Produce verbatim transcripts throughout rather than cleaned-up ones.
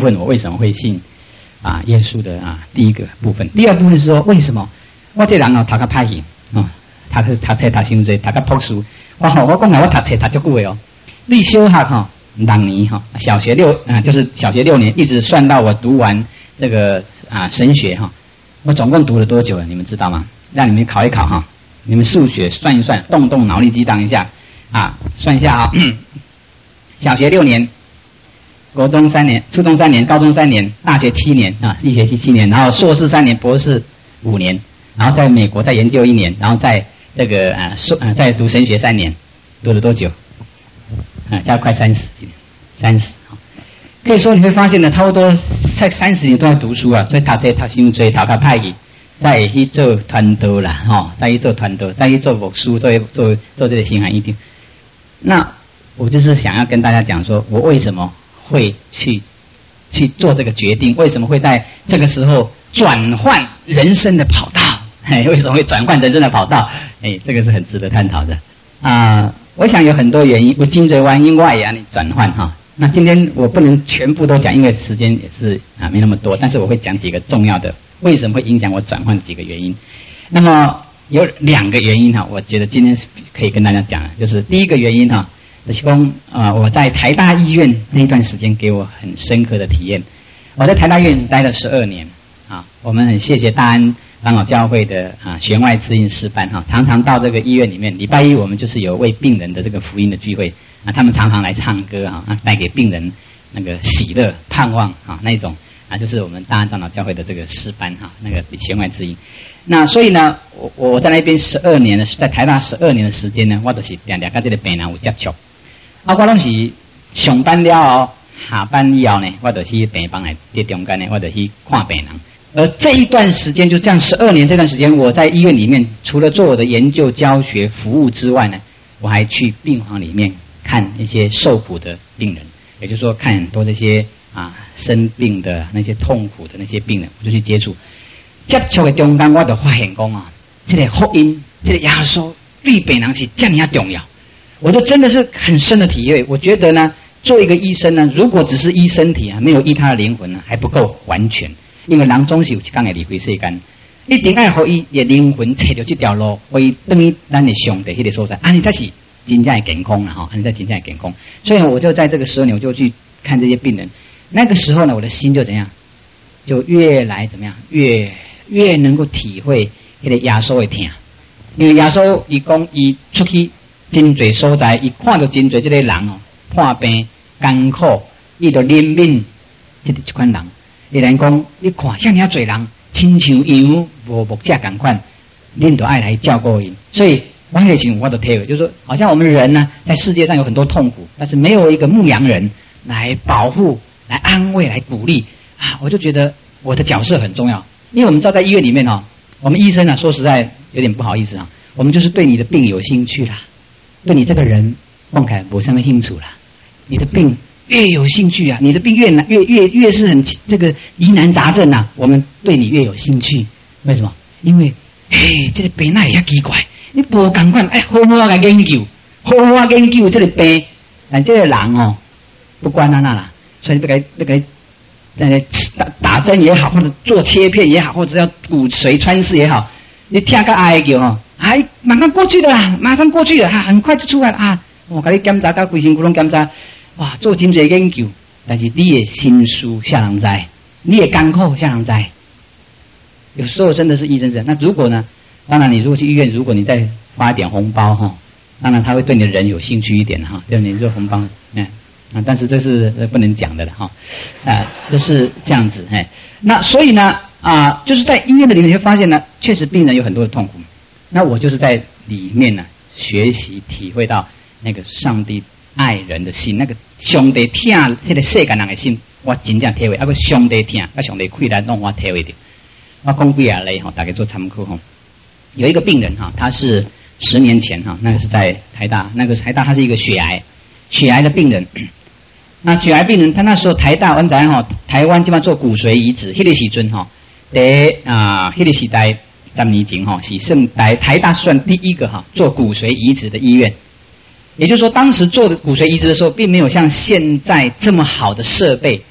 问我为什么会信啊耶稣的啊第一个部分。第二部分是说为什么我这人哦读较歹去哦，读读读册读伤济，读较朴素。我吼我讲来我读册读足久的哦，你小学哈六年哈，小学六啊就是小学六年，一直算到我读完这个啊神学哈，我总共读了多久了？你们知道吗？让你们考一考哈，你们数学算一算，动动脑力激荡一下啊，算一下啊，小学六年。国中三年，初中三年，高中三年，大学七年啊，一学期七年，然后硕士三年，博士五年，然后在美国再研究一年，然后在这个啊硕啊再读神学三年，读了多久？啊，加快三十几年，三十。可以说你会发现呢，差不多在三十年都在读书啊，所以读这读伤济，读较歹去，再去做传道啦，吼，再去做传道，再去做牧师，做做做这个新函一定。那我就是想要跟大家讲说，我为什么会去去做这个决定？为什么会在这个时候转换人生的跑道？嘿，为什么会转换人生的跑道？哎，这个是很值得探讨的啊、呃。我想有很多原因，我真侪原因我也让你转换哈。那今天我不能全部都讲，因为时间也是啊没那么多，但是我会讲几个重要的，为什么会影响我转换的几个原因。那么有两个原因哈，我觉得今天可以跟大家讲，就是第一个原因哈。就是说，啊、呃，我在台大医院那段时间给我很深刻的体验。我在台大医院待了十二年，啊，我们很谢谢大安长老教会的啊弦外之音诗班哈，常常到这个医院里面，礼拜一我们就是有为病人的这个福音的聚会啊，他们常常来唱歌啊，带给病人那个喜乐、盼望啊那一种啊，就是我们大安长老教会的这个诗班哈，那个弦外之音。那所以呢，我我在那边十二年呢，在台大十二年的时间呢，我都是常常跟这个病人有接触。啊，我拢是上班了后，下班以后呢，我就去病房来在中间呢，我就去看病人。而这一段时间，就这样十二年这段时间，我在医院里面，除了做我的研究、教学、服务之外呢，我还去病房里面看一些受苦的病人，也就是说，看很多这些啊生病的那些痛苦的那些病人，我就去接触。接触的中间，我就发现讲啊，这个福音，这个耶稣对病人是这样重要。我就真的是很深的体会，我觉得呢，做一个医生呢，如果只是医身体啊，没有医他的灵魂呢，还不够完全。因为人总是有一天会离开世间，一定要互伊的灵魂找到这条路，为等于咱的上帝迄个所在，安尼才是真正的健康啦哈，安尼才真正的健康。所以我就在这个时候呢，我就去看这些病人。那个时候呢，我的心就怎样，就越来怎么样，越越能够体会迄个耶稣的疼。因为耶稣伊讲伊出去。真侪所在，伊看到真侪这个人哦，破病艰苦，伊就怜悯这这款人。伊来讲，你看遐尔侪人，亲像羊无牧者共款，恁都爱来照顾伊。所以我那个时候我都体会，就是说，好像我们人呢，在世界上有很多痛苦，但是没有一个牧羊人来保护、来安慰、来鼓励啊！我就觉得我的角色很重要，因为我们知道在医院里面哦，我们医生啊，说实在有点不好意思啊，我们就是对你的病有兴趣啦。对你这个人，孟凯我上面清楚了。你的病越有兴趣啊，你的病越难，越越越是很这个疑难杂症啊，我们对你越有兴趣。为什么？因为，嘿，这个病那也奇怪，你无赶快哎，好好来研究，好好研究这个病，但这个人哦，不管他那啦，所以不该不该，呃打打针也好，或者做切片也好，或者要骨髓穿刺也好，你听个哀叫哦。哎，马上过去的啦，马上过去的哈，很快就出来了啊！我给你检查到规身躯拢检查，哇，做真侪研究，但是你的心事啥人知？你的艰苦啥人知？有时候真的是医生是。那如果呢？当然，你如果去医院，如果你再发一点红包哈，当然他会对你的人有兴趣一点哈，对你这红包，嗯啊，但是这是不能讲的了哈，啊，就是这样子哎。那所以呢啊，就是在医院的里面你会发现呢，确实病人有很多的痛苦。那我就是在里面呢学习体会到那个上帝爱人的心，那个上帝疼这个世间人的心，我真正体会。啊，个上帝疼，啊上帝亏来让我体会到。我讲几啊类哈，大家做参考哈。有一个病人哈，他是十年前哈，那个是在台大，那个台大他是一个血癌，血癌的病人。那血癌病人，他那时候台大湾台哈，台湾基本上做骨髓移植，迄个时阵哈，在啊迄个时代。三年前哈，是圣台台大算第一个哈做骨髓移植的医院，也就是说，当时做的骨髓移植的时候，并没有像现在这么好的设备，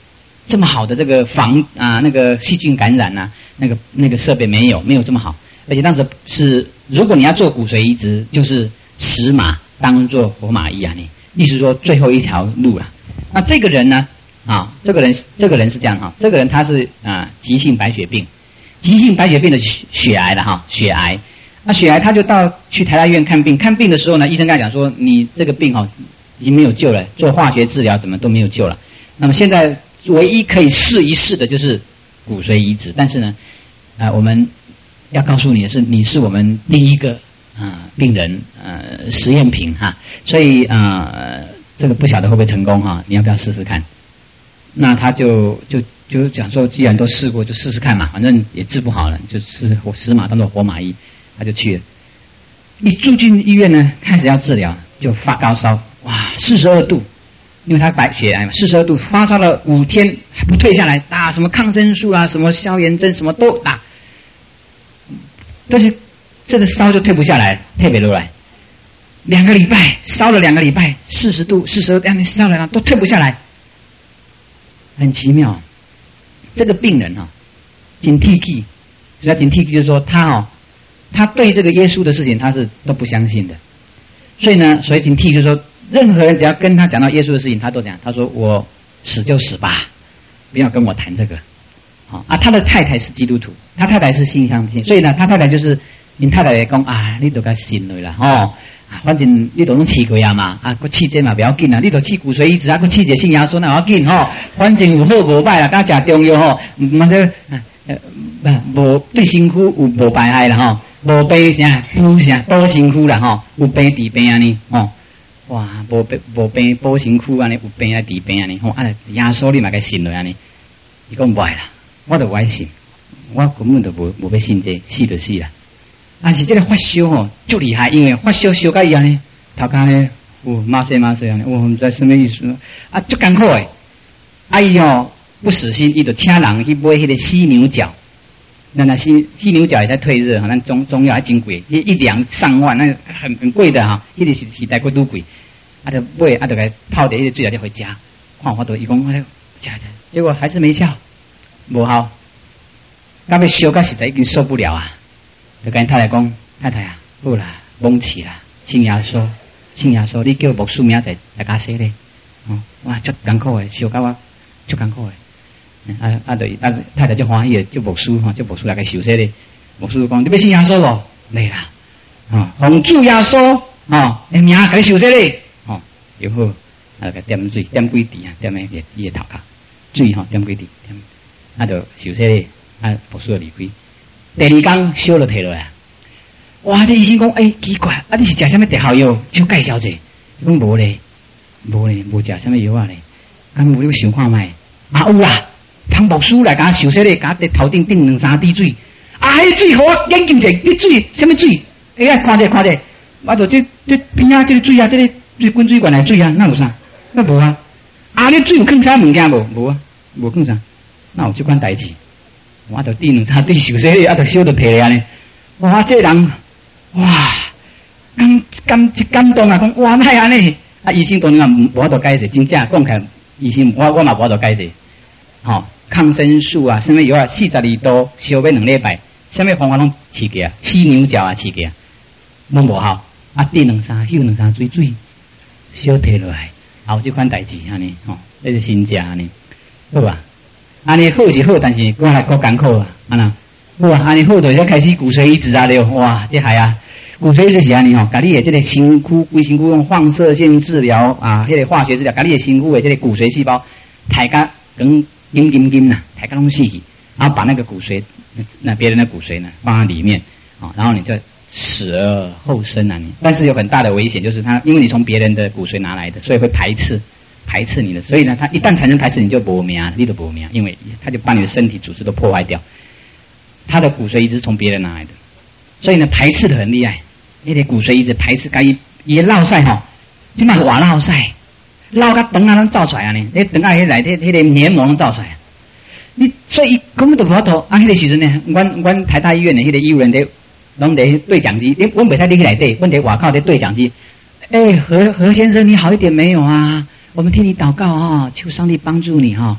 这么好的这个防啊那个细菌感染啊，那个那个设备没有没有这么好，而且当时是如果你要做骨髓移植，就是死马当做活马医啊，你意思说最后一条路了。那这个人呢啊，这个人这个人是这样哈，这个人他是啊急性白血病，急性白血病的血血癌了哈，血癌。那血癌他就到去台大医院看病，看病的时候呢，医生跟他讲说，你这个病哈已经没有救了，做化学治疗怎么都没有救了。那么现在唯一可以试一试的就是骨髓移植，但是呢，啊、呃，我们要告诉你的是，你是我们第一个啊、呃、病人呃实验品哈，所以啊、呃、这个不晓得会不会成功哈，你要不要试试看？那他就就就讲说，既然都试过，就试试看嘛，反正也治不好了，就是死马当做活马医。他就去了，一住进医院呢，开始要治疗，就发高烧，哇，四十二度，因为他白血癌嘛，四十二度，发烧了五天还不退下来，打什么抗生素啊，什么消炎针，什么都打，但是这个烧就退不下来，退不下来，两个礼拜烧了两个礼拜，四十度、四十二度，烧了都退不下来，很奇妙。这个病人哈、哦，警惕气，所以警惕气就是说他哦。他对这个耶稣的事情他是都不相信的，所以呢，所以警惕就是说，任何人只要跟他讲到耶稣的事情，他都讲，他说我死就死吧，不要跟我谈这个。好啊，他的太太是基督徒，他太太是信相信，所以呢，他太太就是你太太来讲啊，你都该信了啦，哦，啊，反正你都拢试过啊嘛，啊，个试这嘛不要紧啊，你都试骨髓移植啊，个试者信耶稣那不要紧吼，反正有好无歹啦，甲食中药吼，唔唔这呃无对身躯有无败害啦吼。无病啥，补啥补身躯啦吼，有病治病安尼吼，哇，无病无病补身躯安尼，有病来治病安尼吼，啊，耶稣你嘛该信落安尼，伊讲唔爱啦，我就唔爱信，我根本就无无要信这，死就死啦。但是这个发烧吼，足厉害，因为发烧烧到伊安尼，头壳咧，有麻塞麻塞安尼，我唔知什么意思，啊，足艰苦诶，啊伊吼不死心，伊就请人去买迄个犀牛角。那那犀犀牛角也在退热哈，那中中药还真贵，一一两上万，那很很贵的哈，一直是是带过都贵，啊就买啊就给泡点一些水就回家，看我都一共哎加加，结果还是没效，无效，到要烧到实在已经受不了啊，就跟太太讲，太太啊，好啦，懵起啦，信耶稣，信耶稣，你叫牧师明仔来家洗咧，哦，哇，足艰苦诶，烧到我足艰苦诶。啊啊！对啊，太太就欢喜，就牧师哈，就牧师来个受洗咧。牧师讲：你要信耶稣咯？来啦！啊，奉主耶稣啊，名给你受洗咧。哦，又好啊，个点水点几滴啊，点迄个伊个头壳水哈，点几滴点，啊就受洗咧。啊，牧师就离开。第二天烧就退落来。哇！这医生讲：哎、欸，奇怪，啊，你是食什么特效药？就介绍者。伊讲无咧，无咧，无食什么药啊咧。咁有你想看卖？啊有啦。汤牧师来甲受洗咧，甲伫头顶顶两三滴水，啊，迄水好我研究者，啲水什么水？哎呀，看者看者，我就这这边啊，这个水啊，这个水滚水管来水啊，那有啥？那无啊？啊，你水有放啥物件无？无啊，无放啥？那有这款代志，我就滴两三滴受洗咧，啊，就烧就退啊呢。哇，这人哇，感感感动啊！讲哇，哪安尼？啊，医生当然啊，无法度解释，真正讲起来，医生我我嘛无法度解释。吼、哦，抗生素啊，什么药啊，四十二度烧要两礼拜，什么方法拢试过啊，犀牛角啊试过啊，拢无效，啊滴两三休两三水水，烧退落来，后这款代志安尼，吼、哦，这是新食安尼，好吧？安尼好是好，但是我还够艰苦啊，安那，好啊，安尼好就才开始骨髓移植啊了，哇，这还啊，骨髓移植是安尼吼，甲你的这个身躯规身躯用放射线治疗啊，迄、那个化学治疗，甲你的身躯的这个骨髓细胞，抬甲跟阴阴阴呐，抬个东西，然后把那个骨髓，那别人的骨髓呢放在里面啊，然后你就死而后生啊你，但是有很大的危险，就是它因为你从别人的骨髓拿来的，所以会排斥排斥你的，所以呢，它一旦产生排斥，你就没命，你就没命，因为它就把你的身体组织都破坏掉。他的骨髓移植是从别人拿来的，所以呢排斥的很厉害，那个骨髓移植排斥，甲伊伊落塞吼，即摆活落塞。老甲肠啊，拢走出来啊呢！你肠啊，迄内底迄个黏膜拢走出来。你所以根本都无法度啊！迄个时阵呢，阮阮台大医院的迄个医务人伫拢伫对讲机，你阮袂使入去内底，阮伫外口伫对讲机。哎，何何先生，你好一点没有啊？我们替你祷告啊，求上帝帮助你哈。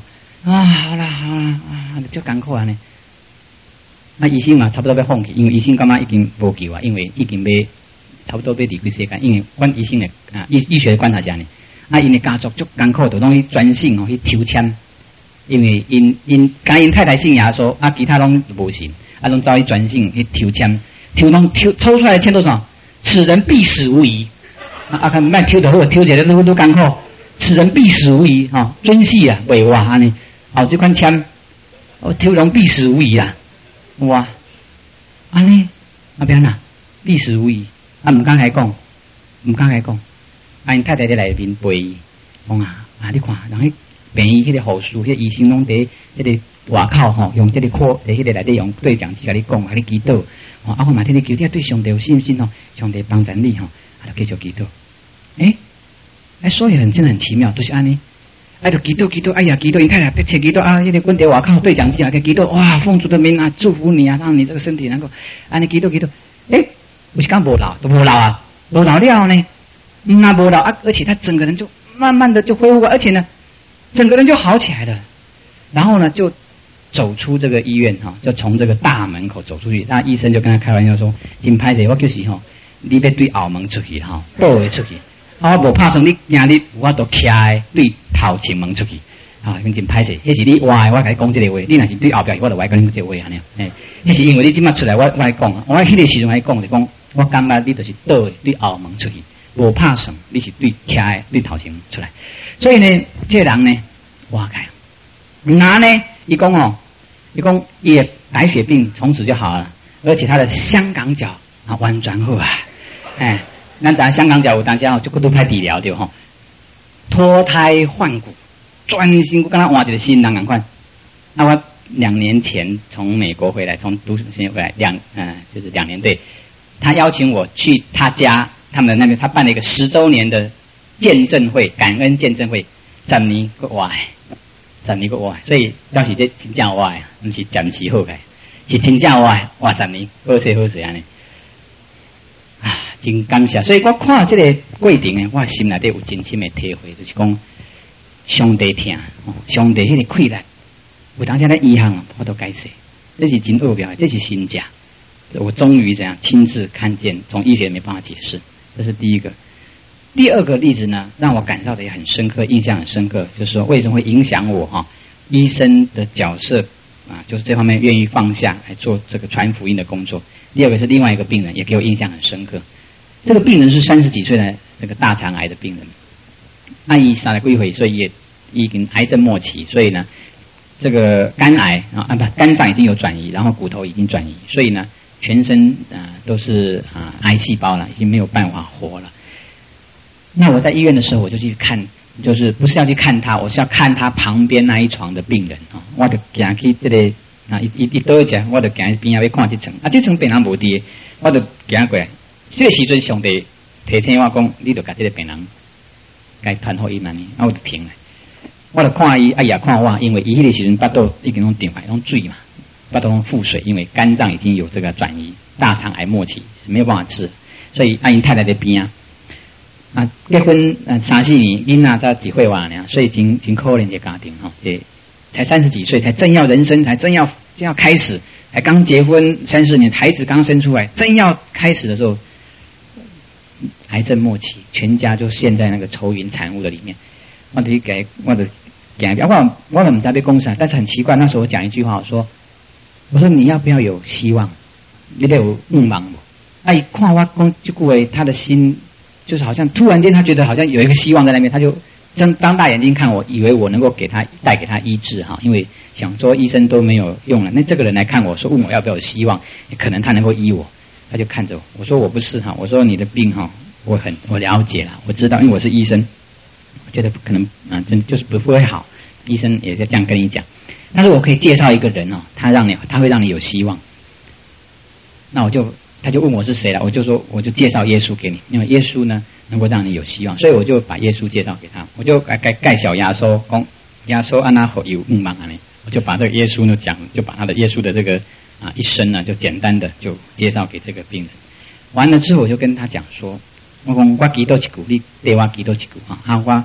啊，好啦好啦啊，就艰苦啊呢。那医生嘛，差不多要放弃，因为医生感觉已经无救啊，因为已经要差不多要离开世界。因为阮医生的啊，医医学的观察下呢，啊，因的家族足艰苦，就拢去专信哦去抽签，因为因因甲因太太信耶稣，啊，其他拢无信，啊，拢走去专信去抽签，抽拢抽抽出来的签多少？此人必死无疑。啊，啊，看卖抽的好，抽起来都都艰苦，此人必死无疑哈，准死啊，袂活安尼。哦，这款签，哦，抽拢必死无疑啦。哇，安尼啊边啊，必死无疑，啊唔敢来讲，唔敢来讲，啊因太太在内面陪伊，讲啊啊你看，人迄病医迄个护士，迄个医生拢伫即个外口吼，用即个科伫迄个内底用对讲机甲你讲，甲你祈祷，哦啊我嘛替你求，你对上帝有信心吼，上帝帮助你吼，啊就继续祈祷，诶，哎所以很真的很奇妙，就是安尼。哎，就祈祷祈祷，哎呀，祈祷，你看啦，别切祈祷啊！那个滚在外口对讲机啊，给祈祷，哇，奉主的名啊，祝福你啊，让你这个身体能够，啊，你祈祷祈祷，哎，我是刚无老，都无老啊，无老了呢，嗯啊，无老啊，而且他整个人就慢慢的就恢复过，而且呢，整个人就好起来了，然后呢，就走出这个医院哈，就从这个大门口走出去，那医生就跟他开玩笑说，真歹势，我就是吼，你要对后门出去哈，倒会出去。啊，我无拍算你今日我都徛对头前门出去，啊，跟真歹势。迄是你话，我甲你讲这个话，你若是对后壁，我就话跟你讲这个话安尼。诶，迄是因为你即马出来，我我来讲，我迄个时阵来讲就讲，我感觉你就是倒对后门出去，无拍算你是对徛对头前出来。所以呢，这个人呢，哇开，那呢，伊讲哦，伊讲伊的白血病从此就好了，而且他的香港脚啊完全好啊，哎。咱咱香港脚有当时吼，就骨都歹治疗对吼，脱胎换骨，专心跟他换一个新人共款。那我两年前从美国回来，从读书先回来两嗯、呃，就是两年对，他邀请我去他家，他们那边他办了一个十周年的见证会，感恩见证会，十年个活，十年个活，所以当时这真正活，不是暂时好个，是真正活，活十年，好势好势安尼。啊，真感谢！所以我看这个过程呢，我心内底有真深的体会，就是讲上帝听，上帝迄个困难，有当时咧医行我都解释，这是真奥妙的，这是真假。我终于这样亲自看见，从医学没办法解释，这是第一个。第二个例子呢，让我感受的也很深刻，印象很深刻，就是说为什么会影响我哈？医生的角色啊，就是这方面愿意放下来做这个传福音的工作。第二个是另外一个病人，也给我印象很深刻。这个病人是三十几岁的那个大肠癌的病人，阿姨杀了几回，所以也已经癌症末期，所以呢，这个肝癌啊啊不，肝脏已经有转移，然后骨头已经转移，所以呢，全身啊、呃、都是啊、呃、癌细胞了，已经没有办法活了。那我在医院的时候，我就去看，就是不是要去看他，我是要看他旁边那一床的病人啊，我就行去这个。啊！一一一倒一只，我就行边仔要看这层，啊，这层病人无伫，我就行过来。这个时阵，上帝提醒我讲，你就甲这个病人该传好伊安尼，啊，我就停了。我就看伊，啊也看我，因为伊迄个时阵巴肚已经拢顶来，拢水嘛，巴肚拢腹水，因为肝脏已经有这个转移，大肠癌末期没有办法治，所以阿因太太在边啊，啊，结婚呃三四年，囡仔才几岁哇呢，所以真真可怜的家庭吼，这。才三十几岁，才正要人生，才正要正要开始，才刚结婚三四年，孩子刚生出来，正要开始的时候，癌症末期，全家就陷在那个愁云惨雾的里面。我得给我的给我我我们在被公司，但是很奇怪，那时候我讲一句话，我说我说你要不要有希望？你得有梦茫不？哎，看我讲这句话，他的心就是好像突然间他觉得好像有一个希望在那边，他就。睁张大眼睛看我，以为我能够给他带给他医治哈，因为想说医生都没有用了，那这个人来看我说问我要不要有希望，可能他能够医我，他就看着我，我说我不是哈，我说你的病哈，我很我了解了，我知道，因为我是医生，我觉得不可能啊，真就是不会好，医生也是这样跟你讲，但是我可以介绍一个人哦，他让你他会让你有希望，那我就。他就问我是谁了，我就说我就介绍耶稣给你，因为耶稣呢能够让你有希望，所以我就把耶稣介绍给他，我就盖盖盖小牙说，讲牙说安那好有梦茫啊呢，我就把这个耶稣呢讲，就把他的耶稣的这个啊一生呢就简单的就介绍给这个病人。完了之后，我就跟他讲说，我讲我祈祷一句，你对我祈祷一句啊，啊我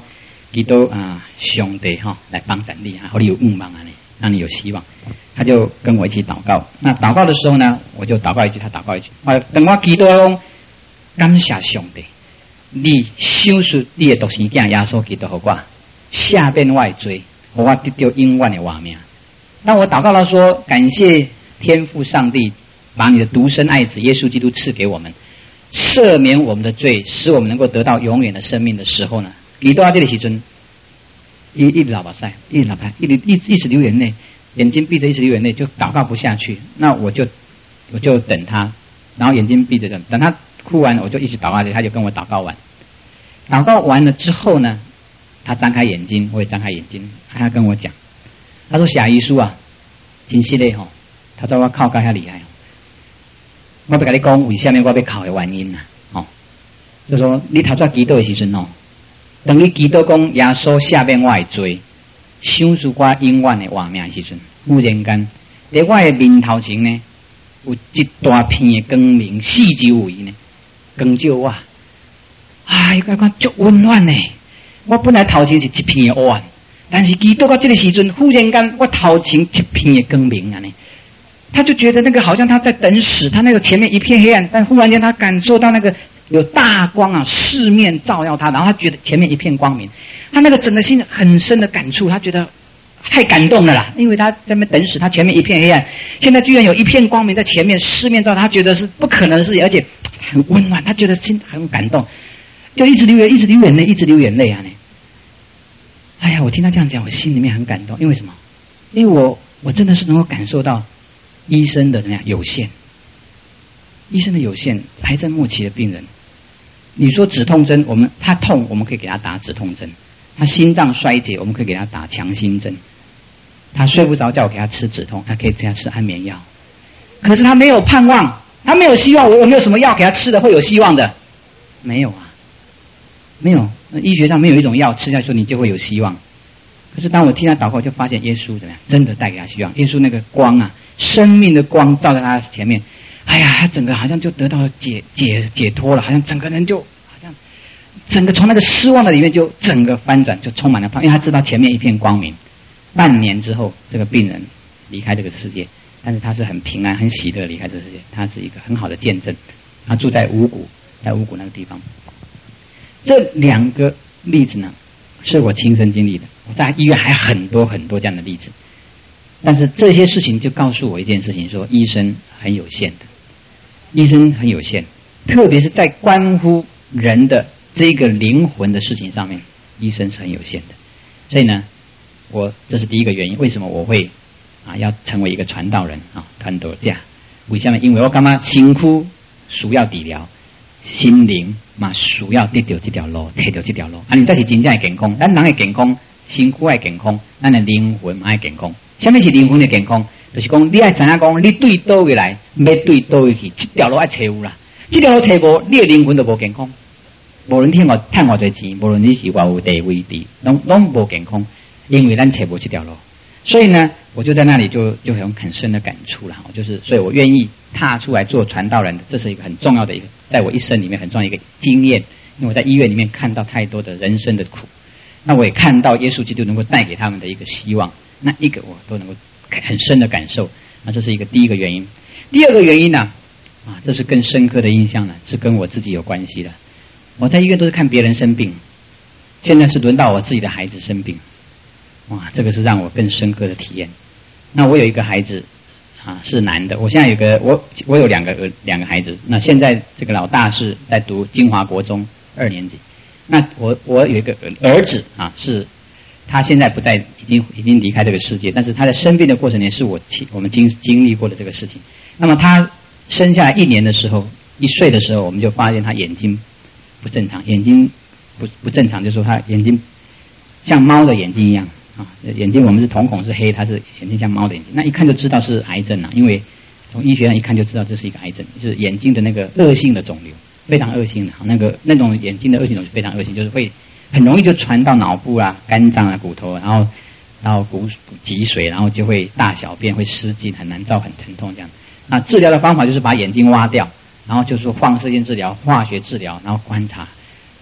基督啊，上帝哈、哦、来帮助你啊，让你有愿望啊，让你有希望。他就跟我一起祷告。那祷告的时候呢，我就祷告一句，他祷告一句。啊，等我基督讲，感谢上帝，你想出你的独生子耶稣基督给我下变外罪，给我得到永远的活命。那我祷告了说，感谢天父上帝，把你的独生爱子耶稣基督赐给我们，赦免我们的罪，使我们能够得到永远的生命的时候呢，基督啊，这里时阵一一直老把塞，一直老拍，一直一一直流眼泪，眼睛闭着一直流眼泪，就祷告不下去。那我就我就等他，然后眼睛闭着等，等他哭完，我就一直祷告，他就跟我祷告完。祷告完了之后呢，他张开眼睛，我也张开眼睛，他跟我讲，他说：“夏医师啊，真是的吼，他说我考得遐厉害。”我要跟你讲，为什么我要考的原因啊？哦，就说你头先基督的时阵哦，等于基督讲耶稣下面我的罪，想出我永远的活命的时阵，忽然间在我的面头前呢，有一大片的光明，四周围呢，光照我，啊，伊个讲足温暖呢。我本来头前是一片的黑暗，但是基督到这个时阵，忽然间我头前一片的光明啊呢。他就觉得那个好像他在等死，他那个前面一片黑暗，但忽然间他感受到那个有大光啊，四面照耀他，然后他觉得前面一片光明，他那个整个心很深的感触，他觉得太感动了啦，因为他在那边等死，他前面一片黑暗，现在居然有一片光明在前面，四面照，他觉得是不可能的事情，而且很温暖，他觉得心很感动，就一直流眼，一直流眼泪，一直流眼泪啊！呢，哎呀，我听他这样讲，我心里面很感动，因为什么？因为我我真的是能够感受到医生的怎么样有限，医生的有限，癌症末期的病人，你说止痛针，我们他痛，我们可以给他打止痛针；他心脏衰竭，我们可以给他打强心针；他睡不着觉，给他吃止痛，他可以给他吃安眠药。可是他没有盼望，他没有希望，我有没有什么药给他吃的会有希望的？没有啊，没有。医学上没有一种药吃下去你就会有希望。可是当我听他祷告，就发现耶稣怎么样，真的带给他希望。耶稣那个光啊，生命的光照在他前面，哎呀，他整个好像就得到了解解解脱了，好像整个人就好像整个从那个失望的里面就整个翻转，就充满了盼望，因为他知道前面一片光明。半年之后，这个病人离开这个世界，但是他是很平安、很喜乐离开这个世界，他是一个很好的见证。他住在五谷，在五谷那个地方。这两个例子呢，是我亲身经历的。我在医院还有很多很多这样的例子，但是这些事情就告诉我一件事情：说医生很有限的，医生很有限，特别是在关乎人的这个灵魂的事情上面，医生是很有限的。所以呢，我这是第一个原因，为什么我会啊要成为一个传道人啊，传道者？为什么？因为我感觉身躯需要治疗，心灵嘛需要得到这条路，摕到这条路，啊，你才是真正的健康。咱人的健康，身躯的健康，咱的灵魂嘛的健康。什么是灵魂的健康？就是讲你要知影讲，你对倒位来，要对倒位去，这条路要找有啦。这条路找无，你的灵魂就无健康。无论听我赚偌多钱，无论你是偌有地位的，拢拢无健康，因为咱找无这条路。所以呢，我就在那里就就有很深的感触了。就是，所以我愿意踏出来做传道人，这是一个很重要的一个，在我一生里面很重要的一个经验。因为我在医院里面看到太多的人生的苦，那我也看到耶稣基督能够带给他们的一个希望，那一个我都能够很深的感受。那这是一个第一个原因。第二个原因呢，啊，这是更深刻的印象呢，是跟我自己有关系的。我在医院都是看别人生病，现在是轮到我自己的孩子生病。哇，这个是让我更深刻的体验。那我有一个孩子啊，是男的。我现在有个我我有两个两个孩子。那现在这个老大是在读金华国中二年级。那我我有一个儿子啊，是他现在不在，已经已经离开这个世界。但是他在生病的过程里，是我我们经经历过的这个事情。那么他生下来一年的时候，一岁的时候，我们就发现他眼睛不正常，眼睛不不正常，就是说他眼睛像猫的眼睛一样。啊，眼睛我们是瞳孔是黑，它是眼睛像猫的眼睛，那一看就知道是癌症了，因为从医学上一看就知道这是一个癌症，就是眼睛的那个恶性的肿瘤，非常恶性的，那个那种眼睛的恶性肿瘤非常恶性，就是会很容易就传到脑部啊、肝脏啊、骨头，然后然后骨积水，然后就会大小便会失禁，很难照，很疼痛这样。那治疗的方法就是把眼睛挖掉，然后就是说放射线治疗、化学治疗，然后观察。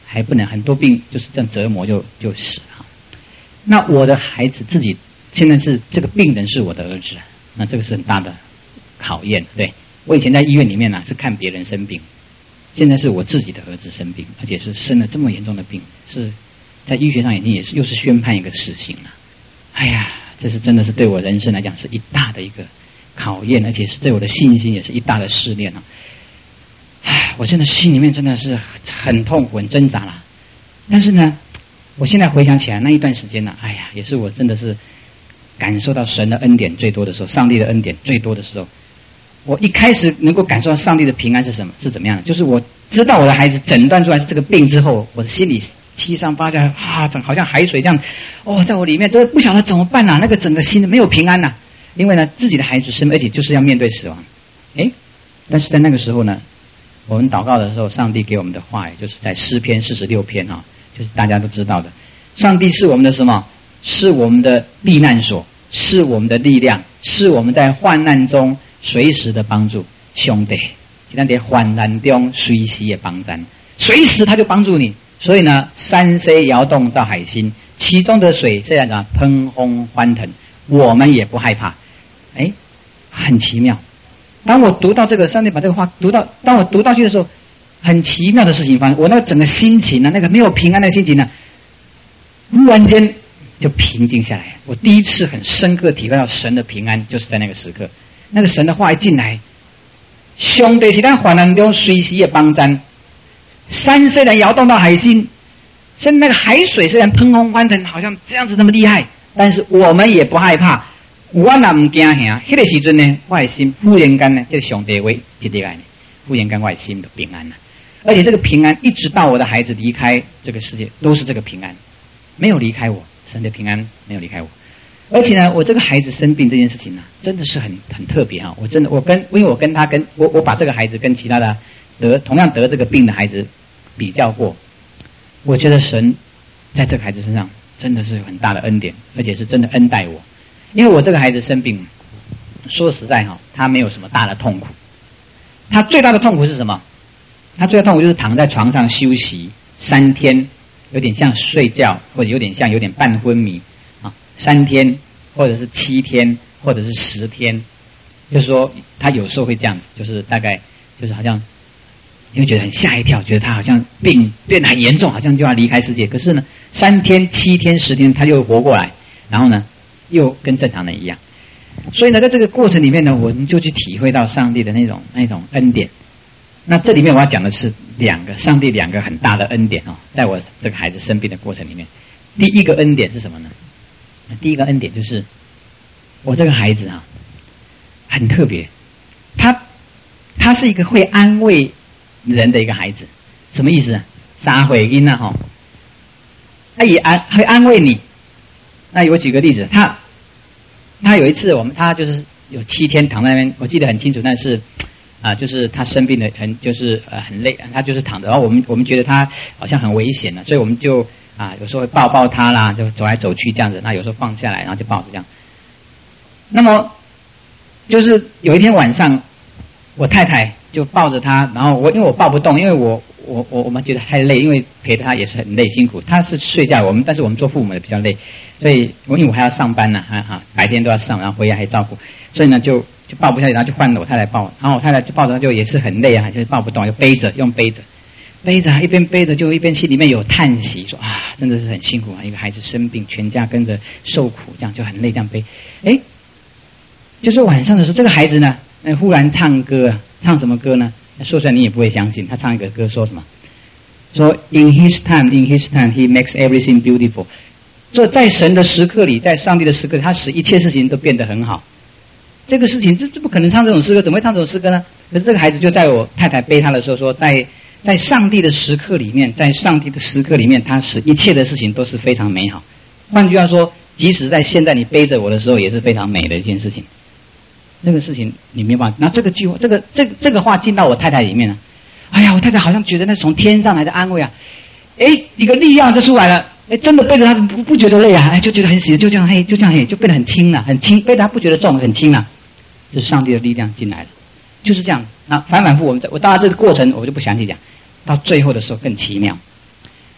还不能很多病就是这样折磨就就死了。那我的孩子自己现在是这个病人是我的儿子，那这个是很大的考验。对，我以前在医院里面呢、啊、是看别人生病，现在是我自己的儿子生病，而且是生了这么严重的病，是在医学上已经也是又是宣判一个死刑了。哎呀，这是真的是对我人生来讲是一大的一个考验，而且是对我的信心也是一大的试炼啊！唉，我真的心里面真的是很痛苦、很挣扎了。但是呢，我现在回想起来那一段时间呢、啊，哎呀，也是我真的是感受到神的恩典最多的时候，上帝的恩典最多的时候。我一开始能够感受到上帝的平安是什么？是怎么样的？就是我知道我的孩子诊断出来是这个病之后，我的心里七上八下啊，好像海水这样，哦，在我里面，这不晓得怎么办啊，那个整个心没有平安呐、啊。因为呢，自己的孩子生，而且就是要面对死亡。诶，但是在那个时候呢，我们祷告的时候，上帝给我们的话，也就是在诗篇四十六篇啊，就是大家都知道的，上帝是我们的什么？是我们的避难所，是我们的力量，是我们在患难中随时的帮助。兄弟，现在在患难中随时也帮咱，随时他就帮助你。所以呢，山虽摇动到海心，其中的水虽然讲喷轰翻腾，我们也不害怕。哎，很奇妙。当我读到这个，上帝把这个话读到，当我读到去的时候，很奇妙的事情发生。我那个整个心情呢、啊，那个没有平安的心情呢、啊，忽然间就平静下来。我第一次很深刻体会到神的平安，就是在那个时刻。那个神的话一进来，兄弟是咱患难中随时也帮咱。山虽然摇动到海心，现在那个海水虽然喷轰翻腾，好像这样子那么厉害，但是我们也不害怕。我哪唔惊吓？那个时阵呢，我的心忽然间呢，这个上帝为一地来呢，忽然间我的心就平安了。而且这个平安一直到我的孩子离开这个世界，都是这个平安，没有离开我，神的平安没有离开我。而且呢，我这个孩子生病这件事情呢、啊，真的是很很特别哈、啊。我真的，我跟因为我跟他跟我我把这个孩子跟其他的得同样得这个病的孩子比较过，我觉得神在这个孩子身上真的是有很大的恩典，而且是真的恩待我。因为我这个孩子生病，说实在哈，他没有什么大的痛苦，他最大的痛苦是什么？他最大的痛苦就是躺在床上休息三天，有点像睡觉，或者有点像有点半昏迷啊，三天或者是七天或者是十天，就是说他有时候会这样子，就是大概就是好像你会觉得很吓一跳，觉得他好像病变得很严重，好像就要离开世界。可是呢，三天、七天、十天，他就活过来，然后呢，又跟正常人一样。所以呢，在这个过程里面呢，我们就去体会到上帝的那种那种恩典。那这里面我要讲的是两个上帝两个很大的恩典哦，在我这个孩子生病的过程里面，第一个恩典是什么呢？第一个恩典就是我这个孩子啊，很特别，他他是一个会安慰人的一个孩子。什么意思啊？撒回音啊哈，他也安会安慰你。那我举个例子，他他有一次我们他就是有七天躺在那边，我记得很清楚，但是啊、呃，就是他生病的很就是呃很累，他就是躺着，然后我们我们觉得他好像很危险了，所以我们就啊有时候会抱抱他啦，就走来走去这样子，那有时候放下来，然后就抱着这样。那么就是有一天晚上，我太太就抱着他，然后我因为我抱不动，因为我我我我们觉得太累，因为陪他也是很累辛苦，他是睡觉，我们但是我们做父母的比较累，所以我因为我还要上班呢、啊，哈哈，白天都要上，然后回来还照顾，所以呢就就抱不下去，然后就换了我太太抱，然后我太太就抱着他就也是很累啊，就是抱不动，就背着用背着背着，一边背着就一边心里面有叹息，说啊真的是很辛苦啊，一个孩子生病，全家跟着受苦，这样就很累，这样背，哎，就是晚上的时候，这个孩子呢，忽然唱歌，唱什么歌呢？说出来你也不会相信，他唱一个歌说什么？说 In His time, In His time, He makes everything beautiful。这在神的时刻里，在上帝的时刻里，他使一切事情都变得很好。这个事情，这这不可能唱这种诗歌，怎么会唱这种诗歌呢？可是这个孩子就在我太太背他的时候说，在在上帝的时刻里面，在上帝的时刻里面，他使一切的事情都是非常美好。换句话说，即使在现在你背着我的时候，也是非常美的一件事情。那个事情你没办法，那这个句话，这个这个这个话进到我太太里面了。哎呀，我太太好像觉得那从天上来的安慰啊，哎，一个力量就出来了，哎，真的背着他不不觉得累啊，哎，就觉得很喜，就这样嘿，就这样嘿，就变得很轻了，很轻，背着他不觉得重，很轻了，就是上帝的力量进来了，就是这样。那反反复复，我们我当然这个过程我就不详细讲，到最后的时候更奇妙。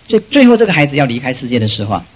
所以最后这个孩子要离开世界的时候啊，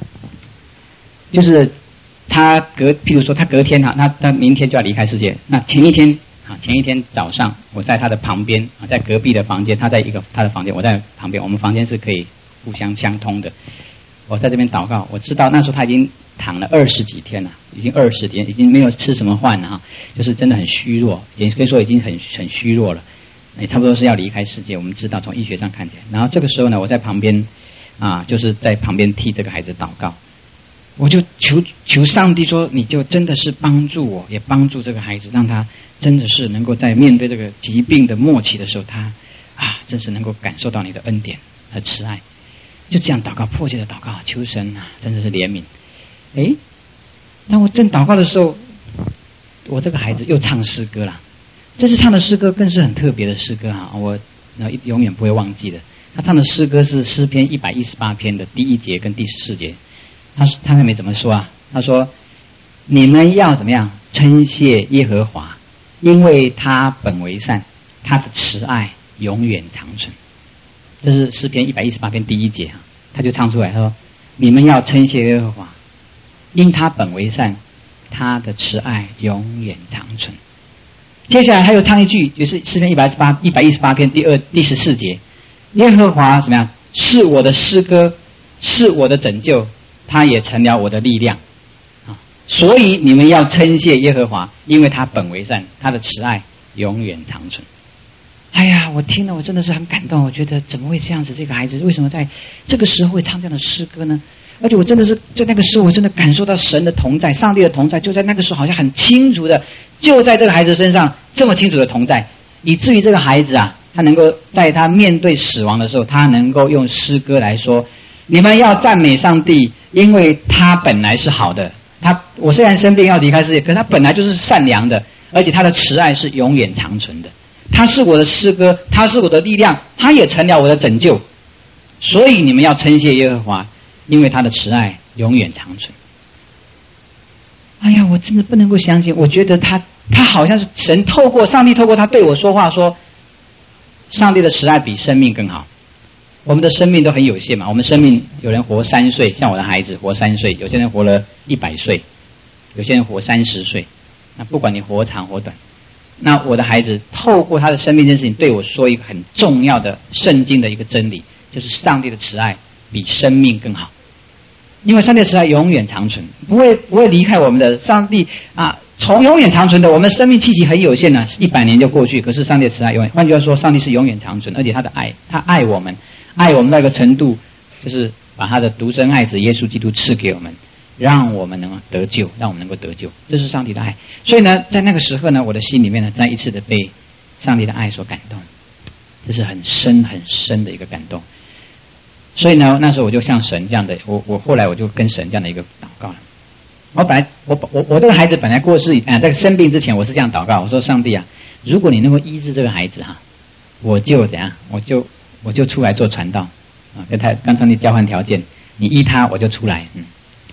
就是他隔，譬如说他隔天哈，那他明天就要离开世界，那前一天啊，前一天早上我在他的旁边啊，在隔壁的房间，他在一个他的房间，我在旁边，我们房间是可以互相相通的。我在这边祷告，我知道那时候他已经躺了二十几天了，已经二十天，已经没有吃什么饭了哈，就是真的很虚弱，也可以说已经很很虚弱了，也差不多是要离开世界。我们知道从医学上看起来，然后这个时候呢，我在旁边啊，就是在旁边替这个孩子祷告，我就求求上帝说，你就真的是帮助我，也帮助这个孩子，让他真的是能够在面对这个疾病的末期的时候，他啊，真是能够感受到你的恩典和慈爱。就这样祷告，迫切的祷告，求神啊，真的是怜悯。诶，当我正祷告的时候，我这个孩子又唱诗歌了。这次唱的诗歌更是很特别的诗歌啊，我永远不会忘记的。他唱的诗歌是诗篇一百一十八篇的第一节跟第十四节。他他还没怎么说啊？他说：“你们要怎么样称谢耶和华，因为他本为善，他的慈爱永远长存。”这是诗篇一百一十八篇第一节啊，他就唱出来，他说：“你们要称谢耶和华，因他本为善，他的慈爱永远长存。”接下来他又唱一句，就是诗篇一百一十八一百一十八篇第二第十四节：“耶和华怎么样？是我的诗歌，是我的拯救，他也成了我的力量啊！所以你们要称谢耶和华，因为他本为善，他的慈爱永远长存。”哎呀，我听了我真的是很感动，我觉得怎么会这样子？这个孩子为什么在这个时候会唱这样的诗歌呢？而且我真的是在那个时候，我真的感受到神的同在，上帝的同在，就在那个时候好像很清楚的，就在这个孩子身上这么清楚的同在，以至于这个孩子啊，他能够在他面对死亡的时候，他能够用诗歌来说：“你们要赞美上帝，因为他本来是好的。他我虽然生病要离开世界，可是他本来就是善良的，而且他的慈爱是永远长存的。他是我的诗歌，他是我的力量，他也成了我的拯救。所以你们要称谢耶和华，因为他的慈爱永远长存。”哎呀，我真的不能够相信，我觉得他他好像是神透过上帝透过他对我说话，说上帝的慈爱比生命更好。我们的生命都很有限嘛，我们生命有人活三岁，像我的孩子活三岁，有些人活了一百岁，有些人活三十岁。那不管你活长活短，那我的孩子透过他的生命这件事情对我说一个很重要的圣经的一个真理，就是上帝的慈爱比生命更好。因为上帝的慈爱永远长存，不会不会离开我们的。上帝啊，从永远长存的，我们生命气息很有限呢，一百年就过去。可是上帝的慈爱永远，换句话说，上帝是永远长存，而且他的爱，他爱我们，爱我们那个程度，就是把他的独生爱子耶稣基督赐给我们，让我们能够得救，让我们能够得救，这是上帝的爱。所以呢，在那个时候呢，我的心里面呢，再一次的被上帝的爱所感动，这是很深很深的一个感动。所以呢，那时候我就像神这样的，我我后来我就跟神这样的一个祷告了。我本来我我我这个孩子本来过世啊，在生病之前我是这样祷告，我说上帝啊，如果你能够医治这个孩子哈，我就怎样，我就我就出来做传道啊，跟他跟上帝交换条件，你医他我就出来。嗯。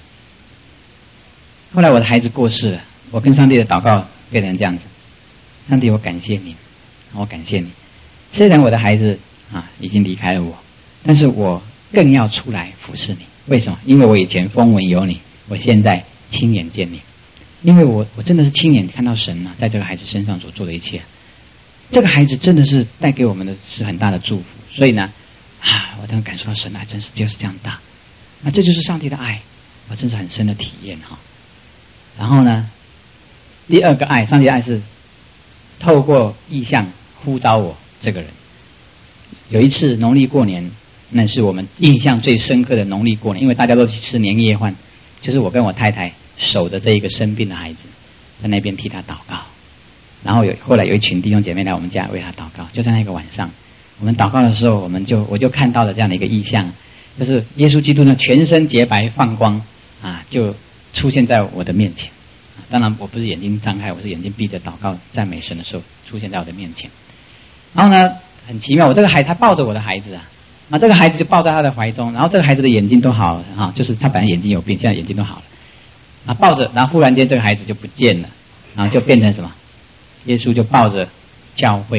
后来我的孩子过世了，我跟上帝的祷告变成这样子：上帝，我感谢你，我感谢你。虽然我的孩子啊已经离开了我，但是我更要出来服侍你。为什么？因为我以前风闻有你，我现在亲眼见你。因为我我真的是亲眼看到神啊，在这个孩子身上所做的一切。这个孩子真的是带给我们的是很大的祝福。所以呢，啊，我能感受到神爱真是就是这样大。那这就是上帝的爱，我真是很深的体验哈。然后呢，第二个爱，上帝的爱是透过意象呼召我这个人。有一次农历过年，那是我们印象最深刻的农历过年，因为大家都去吃年夜饭，就是我跟我太太守着这一个生病的孩子，在那边替他祷告。然后有后来有一群弟兄姐妹来我们家为他祷告，就在那个晚上，我们祷告的时候，我们就我就看到了这样的一个意象，就是耶稣基督呢全身洁白放光啊，就出现在我的面前。当然我不是眼睛张开，我是眼睛闭着祷告赞美神的时候出现在我的面前。然后呢，很奇妙，我这个孩子他抱着我的孩子啊，啊，这个孩子就抱在他的怀中，然后这个孩子的眼睛都好了啊，就是他本来眼睛有病，现在眼睛都好了啊，抱着，然后忽然间这个孩子就不见了，然后就变成什么？耶稣就抱着教会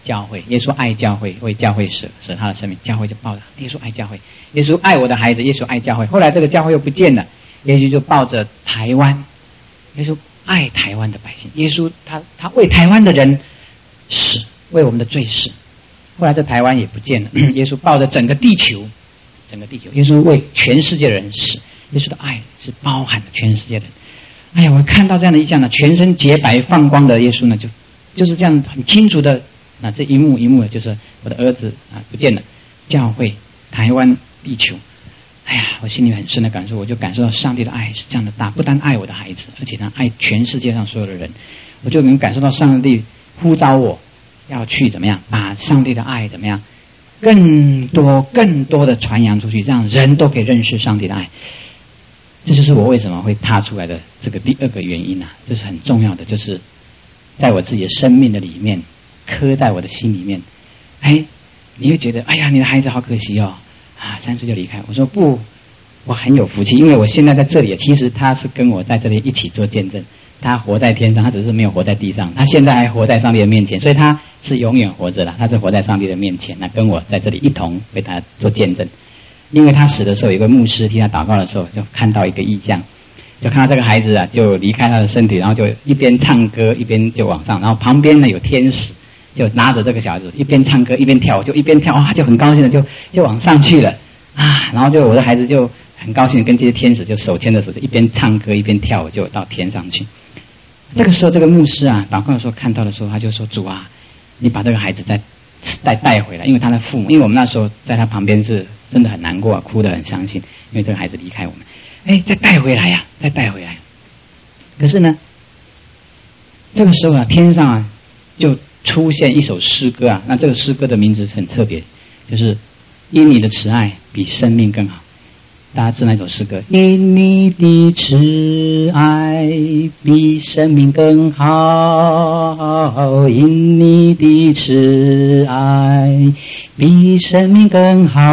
教会，耶稣爱教会，为教会舍舍他的生命，教会就抱着耶稣爱教会，耶稣爱我的孩子，耶稣爱教会。后来这个教会又不见了，耶稣就抱着台湾，耶稣爱台湾的百姓，耶稣他他为台湾的人死，为我们的罪死。后来这台湾也不见了，耶稣抱着整个地球，整个地球，耶稣为全世界的人死，耶稣的爱是包含了全世界的人。哎呀，我看到这样的意象呢，全身洁白放光的耶稣呢，就就是这样很清楚的啊，这一幕一幕的，就是我的儿子啊不见了，教会、台湾、地球。哎呀，我心里很深的感受，我就感受到上帝的爱是这样的大，不单爱我的孩子，而且他爱全世界上所有的人。我就能感受到上帝呼召我要去怎么样，把上帝的爱怎么样，更多更多的传扬出去，让人都可以认识上帝的爱。这就是我为什么会踏出来的这个第二个原因啊，这是很重要的，就是在我自己的生命的里面，刻在我的心里面。哎，你会觉得，哎呀，你的孩子好可惜哦，啊，三岁就离开。我说不，我很有福气，因为我现在在这里，其实他是跟我在这里一起做见证。他活在天上，他只是没有活在地上，他现在还活在上帝的面前，所以他是永远活着的，他是活在上帝的面前，那跟我在这里一同为他做见证。因为他死的时候，有个牧师替他祷告的时候，就看到一个异象，就看到这个孩子啊，就离开他的身体，然后就一边唱歌一边就往上，然后旁边呢有天使，就拿着这个小孩子一边唱歌一边跳，就一边跳，哇，就很高兴的就就往上去了啊，然后就我的孩子就很高兴，跟这些天使就手牵着手，就一边唱歌一边跳舞，就到天上去。这个时候，这个牧师啊，祷告的时候看到的时候，他就说：“主啊，你把这个孩子再再带回来，因为他的父母，因为我们那时候在他旁边是真的很难过，哭得很伤心，因为这个孩子离开我们。哎，再带回来呀、啊，再带回来。可是呢，这个时候啊，天上啊就出现一首诗歌啊，那这个诗歌的名字很特别，就是因你的慈爱比生命更好。”大家知道那首诗歌，因你的慈爱比生命更好，因你的慈爱比生命更好，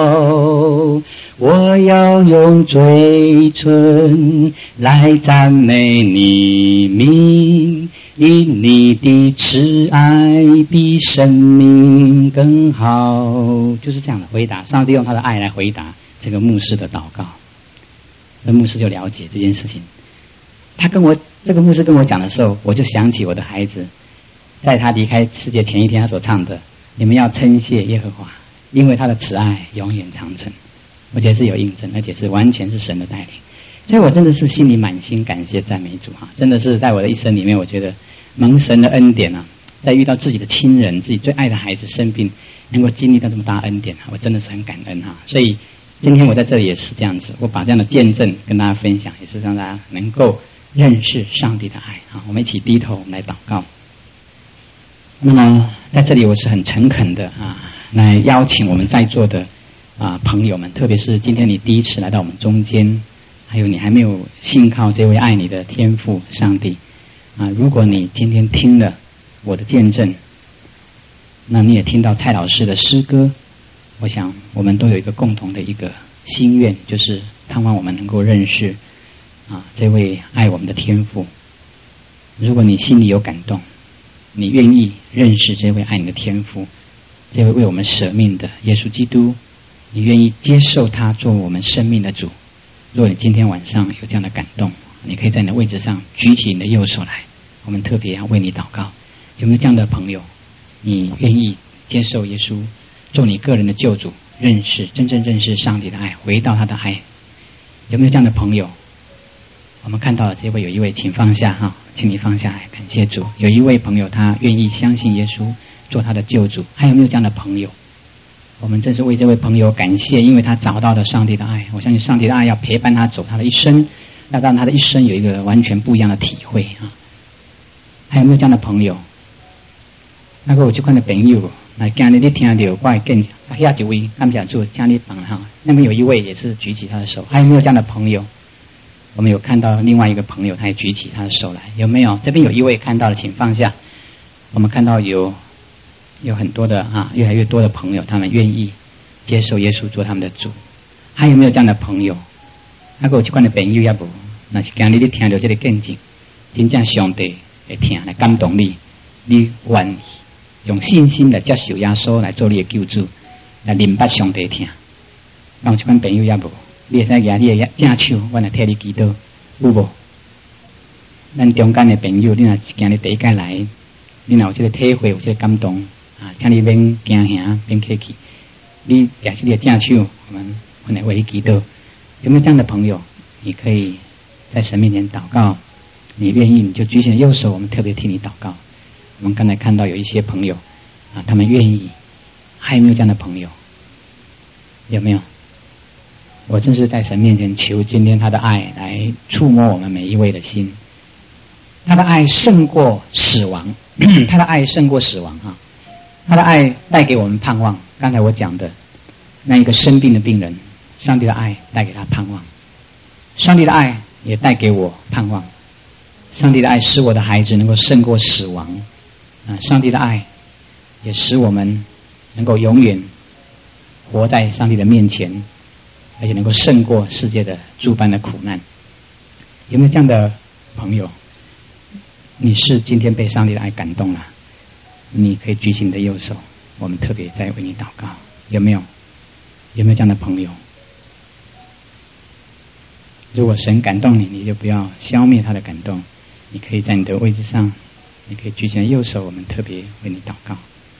我要用嘴唇来赞美你名，因你的慈爱比生命更好。就是这样的回答，上帝用他的爱来回答这个牧师的祷告，那牧师就了解这件事情。他跟我这个牧师跟我讲的时候，我就想起我的孩子，在他离开世界前一天他所唱的：“你们要称谢耶和华，因为他的慈爱永远长存。”我觉得是有印证，而且是完全是神的带领。所以我真的是心里满心感谢赞美主哈！真的是在我的一生里面，我觉得蒙神的恩典啊，在遇到自己的亲人、自己最爱的孩子生病，能够经历到这么大恩典，我真的是很感恩哈！所以今天我在这里也是这样子，我把这样的见证跟大家分享，也是让大家能够认识上帝的爱啊！我们一起低头来祷告。那么在这里我是很诚恳的啊，来邀请我们在座的啊朋友们，特别是今天你第一次来到我们中间，还有你还没有信靠这位爱你的天父上帝啊，如果你今天听了我的见证，那你也听到蔡老师的诗歌，我想我们都有一个共同的一个心愿，就是盼望我们能够认识啊这位爱我们的天父。如果你心里有感动，你愿意认识这位爱你的天父，这位为我们舍命的耶稣基督，你愿意接受他做我们生命的主。如果你今天晚上有这样的感动，你可以在你的位置上举起你的右手来，我们特别要为你祷告。有没有这样的朋友，你愿意接受耶稣做你个人的救主，认识真正认识上帝的爱，回到他的爱？有没有这样的朋友？我们看到了这位有一位，请放下哈，请你放下来，感谢主。有一位朋友他愿意相信耶稣做他的救主，还有没有这样的朋友？我们正是为这位朋友感谢，因为他找到了上帝的爱。我相信上帝的爱要陪伴他走他的一生，要让他的一生有一个完全不一样的体会啊！还有没有这样的朋友？那个有这款的朋友，那今日你听到我的见证，啊，下一位感谢主，请你帮哈。那么有一位也是举起他的手，还有没有这样的朋友？我们有看到另外一个朋友，他也举起他的手来，有没有？这边有一位看到了，请放下。我们看到有有很多的啊，越来越多的朋友，他们愿意接受耶稣做他们的主。还有没有这样的朋友？那个有这款的朋友也无，那是今日你听到这个见证，真正上帝会听来感动你，你愿意用信心来接受耶稣来做你的救主，来明白上帝听。讲这款朋友也无，你会使举你的正手，我来替你祈祷，有无？咱中间的朋友，你若今日第一届来，你若有这个体会，有这个感动啊，请你免惊吓，免客气。你举起你的正手，我们我来为你祈祷。有没有这样的朋友？你可以在神面前祷告，你愿意你就举起右手，我们特别替你祷告。我们刚才看到有一些朋友啊，他们愿意，还有没有这样的朋友？有没有？我正是在神面前求今天他的爱来触摸我们每一位的心。他的爱胜过死亡，他的爱胜过死亡啊！他的爱带给我们盼望。刚才我讲的那一个生病的病人，上帝的爱带给他盼望，上帝的爱也带给我盼望。上帝的爱使我的孩子能够胜过死亡啊！上帝的爱也使我们能够永远活在上帝的面前，而且能够胜过世界的诸般的苦难。有没有这样的朋友？你是今天被上帝的爱感动了，你可以举起你的右手，我们特别在为你祷告。有没有？有没有这样的朋友？如果神感动你，你就不要消灭他的感动，你可以在你的位置上，你可以举起右手，我们特别为你祷告。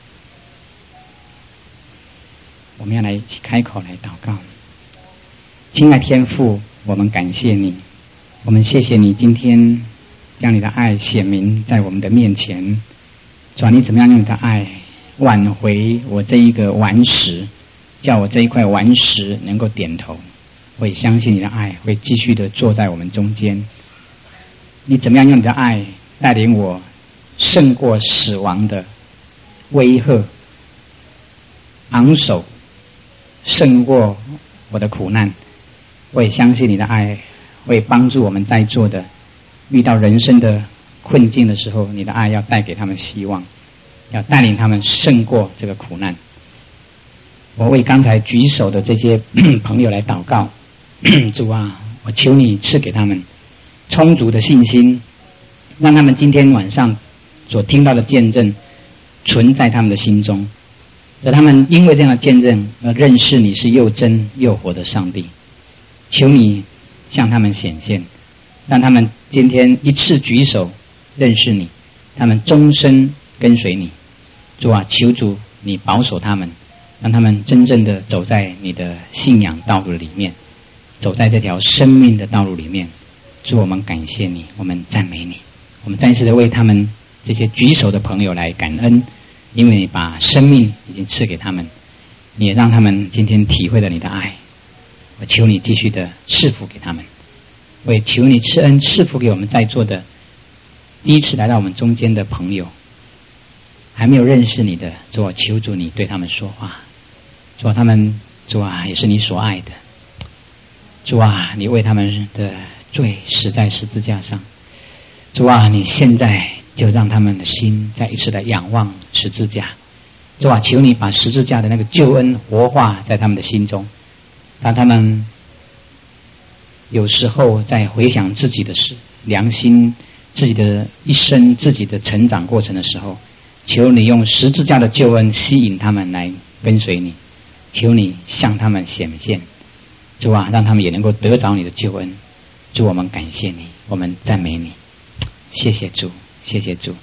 我们要来一起开口来祷告。亲爱天父，我们感谢你，我们谢谢你今天将你的爱显明在我们的面前。主啊，你怎么样用你的爱挽回我这一个顽石，叫我这一块顽石能够点头。我也相信你的爱会继续的坐在我们中间。你怎么样用你的爱带领我胜过死亡的威吓，昂首胜过我的苦难。我也相信你的爱会帮助我们在座的遇到人生的困境的时候，你的爱要带给他们希望，要带领他们胜过这个苦难。我为刚才举手的这些朋友来祷告，主啊，我求你赐给他们充足的信心，让他们今天晚上所听到的见证存在他们的心中，让他们因为这样的见证而认识你是又真又活的上帝。求你向他们显现，让他们今天一次举手认识你，他们终身跟随你。主啊，求主你保守他们，让他们真正的走在你的信仰道路里面，走在这条生命的道路里面。主，我们感谢你，我们赞美你，我们再次的为他们这些举手的朋友来感恩，因为你把生命已经赐给他们，你也让他们今天体会了你的爱。我求你继续的赐福给他们，我也求你赐恩赐福给我们在座的第一次来到我们中间的朋友，还没有认识你的，主啊，求主你对他们说话。主啊，他们主啊也是你所爱的，主啊，你为他们的罪死在十字架上。主啊，你现在就让他们的心再一次的仰望十字架。主啊，求你把十字架的那个救恩活化在他们的心中。当他们有时候在回想自己的事、良心、自己的一生、自己的成长过程的时候，求你用十字架的救恩吸引他们来跟随你，求你向他们显现。主啊，让他们也能够得着你的救恩。主，我们感谢你，我们赞美你，谢谢主，谢谢主。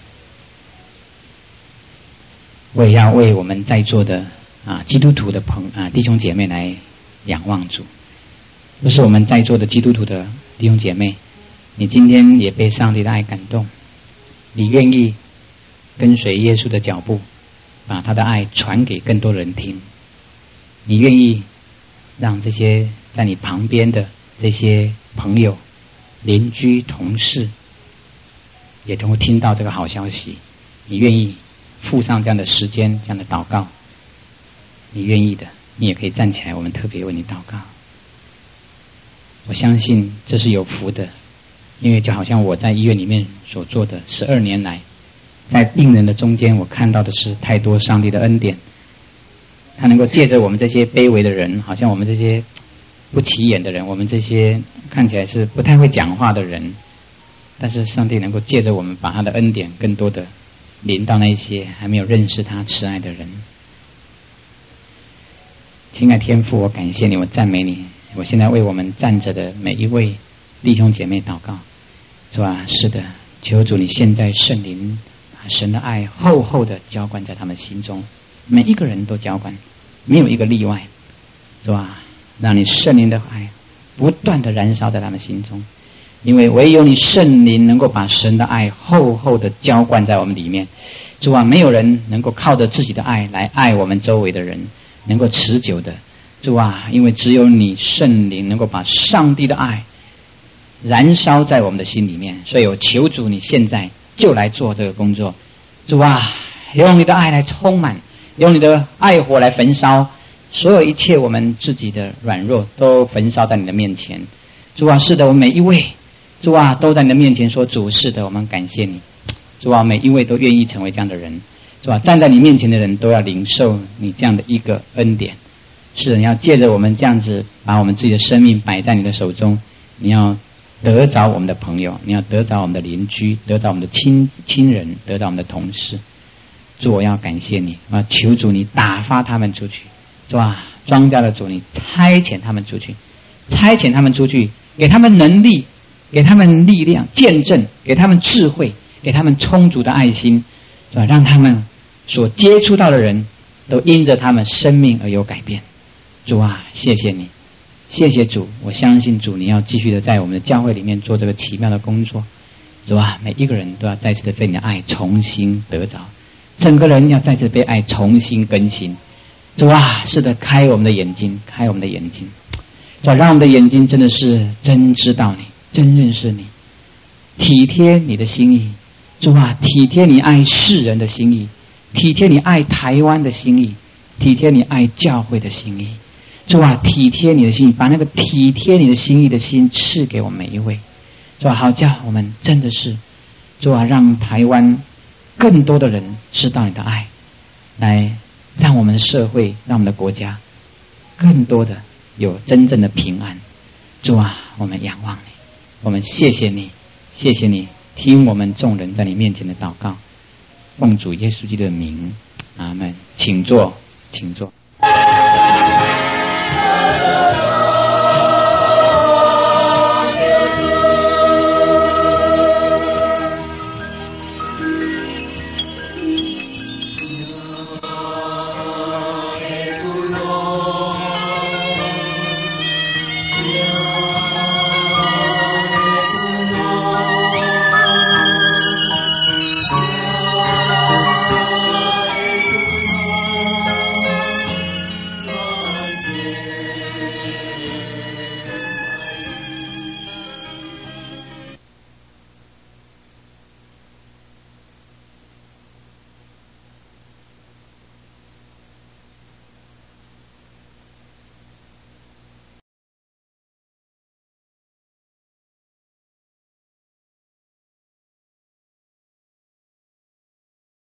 我也要为我们在座的啊基督徒的朋啊弟兄姐妹来仰望主。不是我们在座的基督徒的弟兄姐妹，你今天也被上帝的爱感动，你愿意跟随耶稣的脚步，把他的爱传给更多人听，你愿意让这些在你旁边的这些朋友、邻居、同事也能够听到这个好消息，你愿意付上这样的时间、这样的祷告，你愿意的，你也可以站起来，我们特别为你祷告。我相信这是有福的，因为就好像我在医院里面所做的十二年来，在病人的中间，我看到的是太多上帝的恩典。他能够借着我们这些卑微的人，好像我们这些不起眼的人，我们这些看起来是不太会讲话的人，但是上帝能够借着我们把他的恩典更多的临到那些还没有认识他慈爱的人。亲爱天父，我感谢你，我赞美你。我现在为我们站着的每一位弟兄姐妹祷告，是吧？是的，求主你现在圣灵把神的爱厚厚的浇灌在他们心中，每一个人都浇灌，没有一个例外，是吧？让你圣灵的爱不断的燃烧在他们心中，因为唯有你圣灵能够把神的爱厚厚的浇灌在我们里面。主啊，没有人能够靠着自己的爱来爱我们周围的人，能够持久的。主啊，因为只有你圣灵能够把上帝的爱燃烧在我们的心里面，所以我求主你现在就来做这个工作。主啊，用你的爱来充满，用你的爱火来焚烧所有一切我们自己的软弱，都焚烧在你的面前。主啊，是的，我们每一位主啊都在你的面前说，主是的，我们感谢你。主啊，每一位都愿意成为这样的人。主啊，站在你面前的人都要领受你这样的一个恩典。是的，你要借着我们这样子把我们自己的生命摆在你的手中，你要得着我们的朋友，你要得着我们的邻居，得着我们的亲亲人，得着我们的同事。主，我要感谢你啊！求主你打发他们出去，主啊，庄稼的主你差遣他们出去，差遣他们出去，给他们能力，给他们力量，见证，给他们智慧，给他们充足的爱心，是吧？让他们所接触到的人都因着他们生命而有改变。主啊，谢谢你，谢谢主，我相信主你要继续的在我们的教会里面做这个奇妙的工作。主啊，每一个人都要再次的被你的爱重新得着，整个人要再次被爱重新更新。主啊，是的，开我们的眼睛，开我们的眼睛，主啊，让我们的眼睛真的是真知道你，真认识你，体贴你的心意。主啊，体贴你爱世人的心意，体贴你爱台湾的心意，体贴你爱教会的心意。主啊，体贴你的心意，把那个体贴你的心意的心赐给我们每一位。主啊，好叫我们真的是，主啊，让台湾更多的人知道你的爱，来让我们的社会，让我们的国家更多的有真正的平安。主啊，我们仰望你，我们谢谢你，谢谢你听我们众人在你面前的祷告，奉主耶稣基督的名，阿们。请坐，请坐。